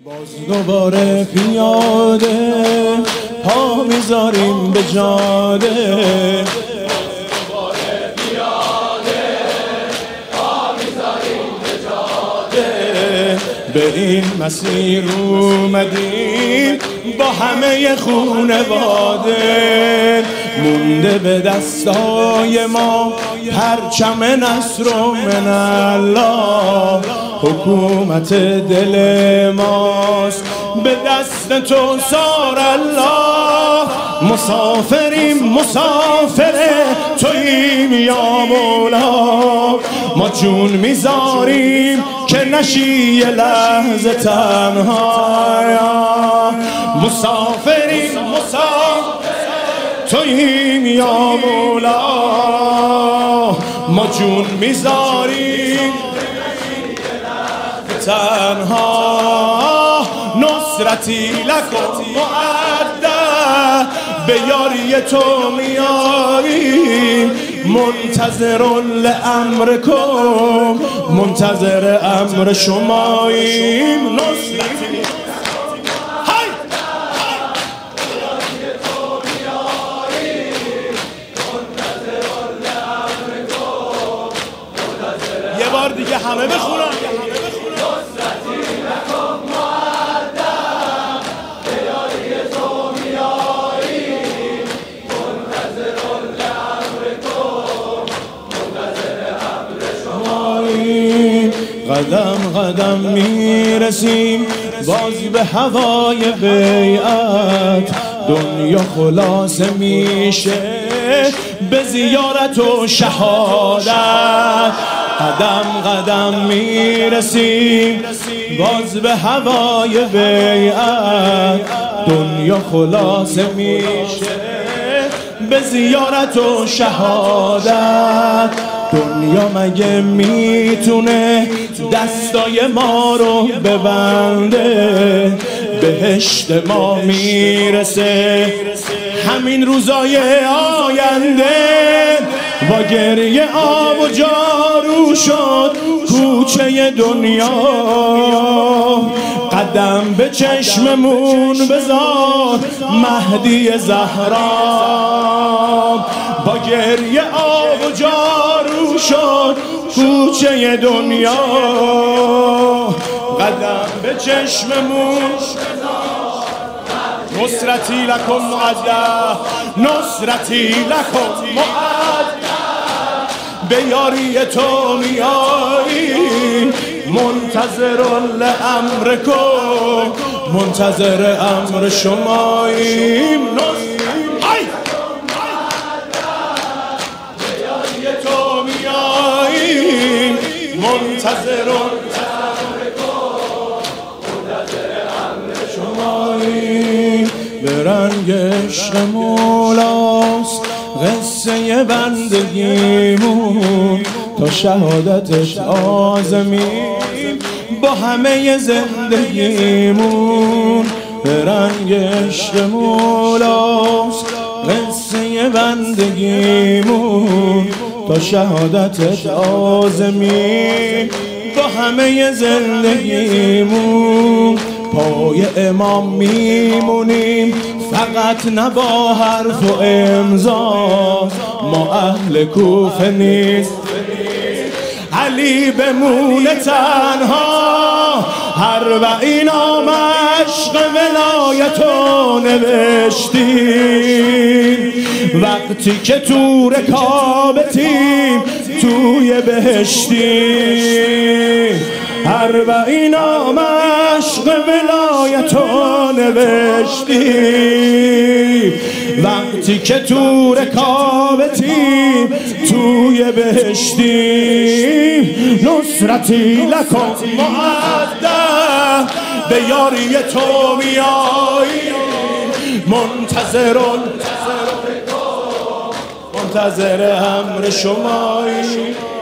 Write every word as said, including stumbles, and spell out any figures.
باز دوباره پیاده پا میذاریم به جاده، دوباره پیاده پا میذاریم به جاده، به این مسیر اومدیم با همه خونواده، مونده به دستای ما پرچم نصر و من الله، حکومت دل ماست به دست تو سار الله، مسافریم مسافر توییم یا مولا، ما جون میذاریم که نشی یه لحظه تنها، مسافریم مسافر توییم یا مولا، ما جون میذاریم تنها، نصرتی لکم معده، به یاری تو میاریم، منتظر لامرکم، منتظر امر شماییم، نصرتی یه بار دیگه همه بخونن. قدم قدم میرسیم باز به هوای بیعت، دنیا خلاصه میشه به زیارت و شهادت، قدم قدم میرسیم باز به هوای بیعت، دنیا خلاصه میشه به زیارت و شهادت، دنیا مگه میتونه دستای ما رو ببنده، بهشت ما میرسه همین روزای آینده، با گریه آب و جارو شد کوچه دنیا، قدم به چشممون بذار مهدی زهرا، با گریه آب و جارو شد کوچه دنیا، قدم به چشممون نصرتی لکم معده، نصرتی لکم معده، به یاری تو میاییم، منتظر لامرکم، منتظر امر شماییم، منتظر امر شماییم، به رنگ عشق مولاست قصه بندگیمون، تا شهادتش آزمیم با همه زندگیمون، به رنگ عشق مولاست قصه بندگیمون، تا شهادتت آزمیم با همه زندگیمون، پای امام میمونیم فقط نه با حرف و امضا، ما اهل کوفه نیست علی بمونه تنها، هر و اینا مشق ولایتو نوشتیم، وقتی که تو رکابتیم توی بهشتیم، هر و اینا مشق ولایتو نوشتیم، وقتی که تو رکابتیم توی بهشتیم، نصرتی لکم معده، به یاری تو میاییم، منتظر منتظر امر شماییم.